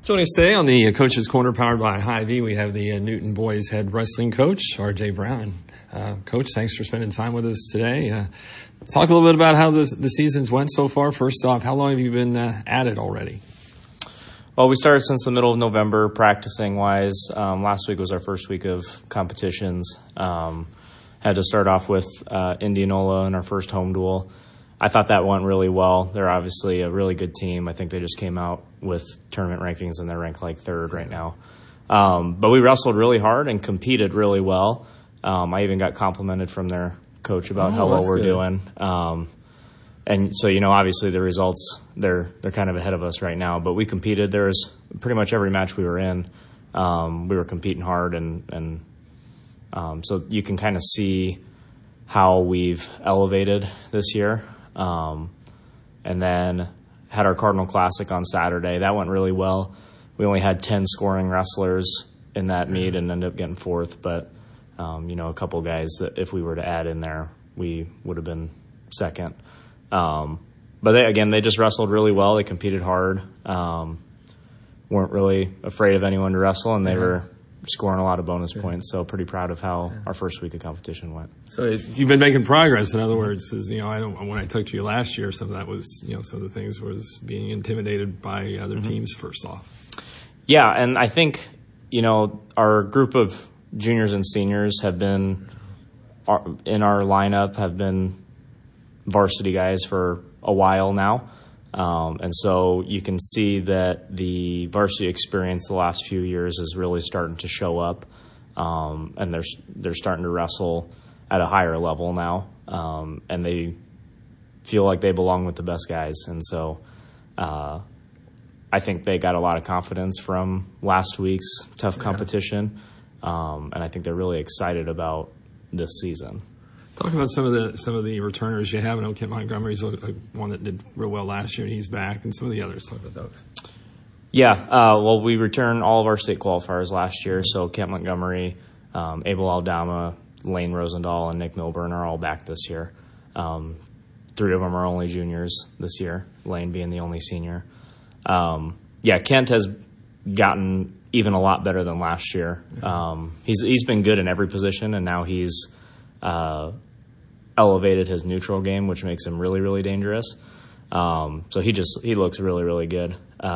Joining us today on the Coach's Corner powered by Hy-Vee, we have the Newton Boys head wrestling coach, R.J. Brown. Coach, thanks for spending time with us today. Talk a little bit about how the seasons went so far. First off, how long have you been at it already? Well, we started since the middle of November practicing-wise. Last week was our first week of competitions. Had to start off with Indianola in our first home duel. I thought that went really well. They're obviously a really good team. I think they just came out with tournament rankings, and they're ranked like third right now. But we wrestled really hard and competed really well. I even got complimented from their coach about how well we're doing. And so, obviously the results, they're kind of ahead of us right now. But we competed. There was pretty much every match we were in. We were competing hard, and so you can kind of see how we've elevated this year. And then had our Cardinal Classic on Saturday. That went really well. We only had 10 scoring wrestlers in that meet and ended up getting fourth. But, a couple guys that if we were to add in there, we would have been second. But they just wrestled really well. They competed hard. Weren't really afraid of anyone to wrestle, and they were scoring a lot of bonus points. So pretty proud of how our first week of competition went. So you've been making progress. In other words, when I talked to you last year, some of that was, some of the things was being intimidated by other teams first off. Yeah, and I think, our group of juniors and seniors have been in our lineup have been varsity guys for a while now. And so you can see that the varsity experience the last few years is really starting to show up, and they're starting to wrestle at a higher level now, and they feel like they belong with the best guys. And so I think they got a lot of confidence from last week's tough competition, and I think they're really excited about this season. Talk about some of the returners you have. I know Kent Montgomery's one that did real well last year, and he's back, and some of the others. Talk about those. Yeah, well, we returned all of our state qualifiers last year, so Kent Montgomery, Abel Aldama, Lane Rosendahl, and Nick Milburn are all back this year. 3 of them are only juniors this year, Lane being the only senior. Kent has gotten even a lot better than last year. He's been good in every position, and now he's elevated his neutral game, which makes him really, really dangerous. So he looks really, really good.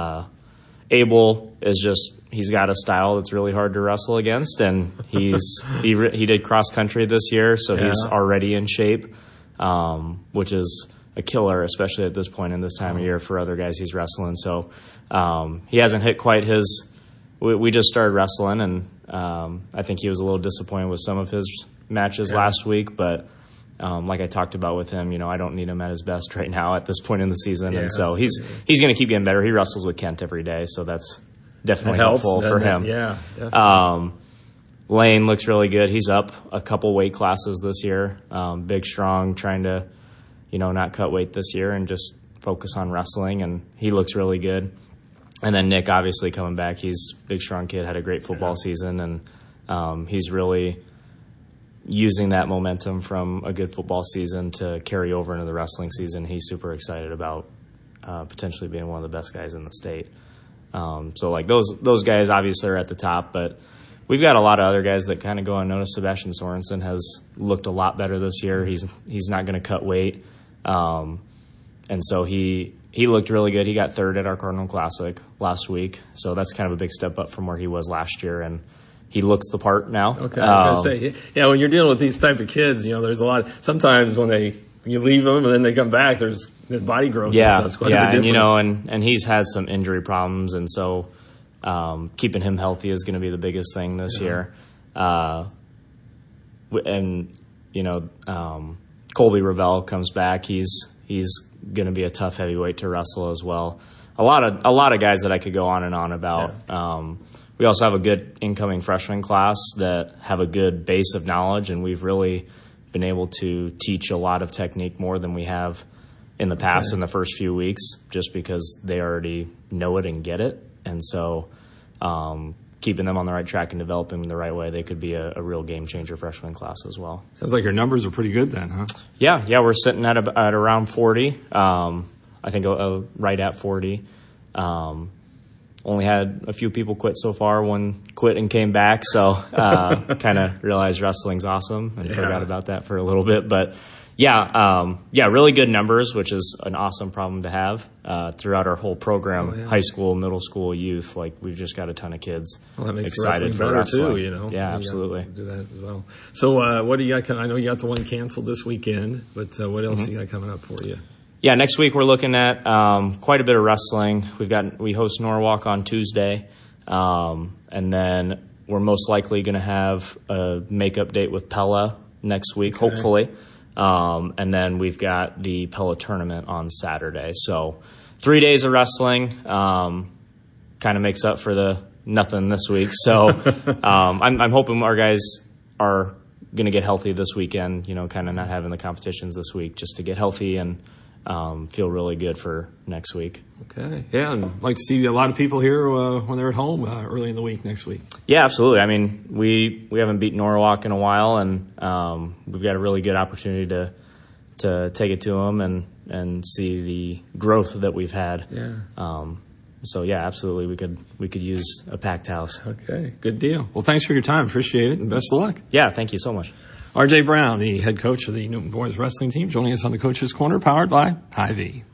Abel he's got a style that's really hard to wrestle against, and he did cross country this year, so he's already in shape, which is a killer, especially at this point in this time of year for other guys he's wrestling. So he hasn't hit quite his. We just started wrestling, and I think he was a little disappointed with some of his matches last week, but like I talked about with him, I don't need him at his best right now at this point in the season, and so he's going to keep getting better. He wrestles with Kent every day, so that's definitely helpful for him. Yeah, definitely. Lane looks really good. He's up a couple weight classes this year. Big, strong, trying to not cut weight this year and just focus on wrestling, and he looks really good. And then Nick, obviously coming back, he's a big, strong kid, had a great football season, and he's really using that momentum from a good football season to carry over into the wrestling season. He's super excited about potentially being one of the best guys in the state. So like those guys obviously are at the top, but we've got a lot of other guys that kind of go unnoticed. Sebastian Sorensen has looked a lot better this year. He's not going to cut weight, and so he looked really good. He got third at our Cardinal Classic last week, so that's kind of a big step up from where he was last year, and he looks the part now. Okay, I was going to say, when you're dealing with these type of kids, there's a lot. Sometimes when you leave them and then they come back, there's the body growth. Yeah, and quite a bit different. and he's had some injury problems, and so keeping him healthy is going to be the biggest thing this year. Colby Ravel comes back. He's going to be a tough heavyweight to wrestle as well. A lot of guys that I could go on and on about. Yeah. We also have a good incoming freshman class that have a good base of knowledge, and we've really been able to teach a lot of technique more than we have in the past in the first few weeks, just because they already know it and get it. And so keeping them on the right track and developing them the right way, they could be a real game-changer freshman class as well. Sounds like your numbers are pretty good then, huh? Yeah, we're sitting at around 40. I think right at 40. only had a few people quit so far. One quit and came back, so kind of realized wrestling's awesome and forgot about that for a little bit. But really good numbers, which is an awesome problem to have throughout our whole program, high school, middle school, youth. Like, we've just got a ton of kids that makes excited for better wrestling. too, Yeah, absolutely. Do that as well. So what do you got? I know you got the one canceled this weekend, but what else you got coming up for you? Yeah, next week we're looking at quite a bit of wrestling. We host Norwalk on Tuesday, and then we're most likely going to have a makeup date with Pella next week, hopefully. And then we've got the Pella tournament on Saturday. So 3 days of wrestling kind of makes up for the nothing this week. So I'm hoping our guys are going to get healthy this weekend, kind of not having the competitions this week, just to get healthy and feel really good for next week. Okay. Yeah, and I'd like to see a lot of people here when they're at home early in the week next week. Yeah, absolutely. I mean, we haven't beaten Norwalk in a while, and we've got a really good opportunity to take it to them and see the growth that we've had. Yeah. So yeah, absolutely, we could use a packed house. Okay, good deal. Well, thanks for your time. Appreciate it, and best of luck. Yeah, thank you so much. RJ Brown, the head coach of the Newton Boys Wrestling Team, joining us on the Coach's Corner, powered by Hy-Vee.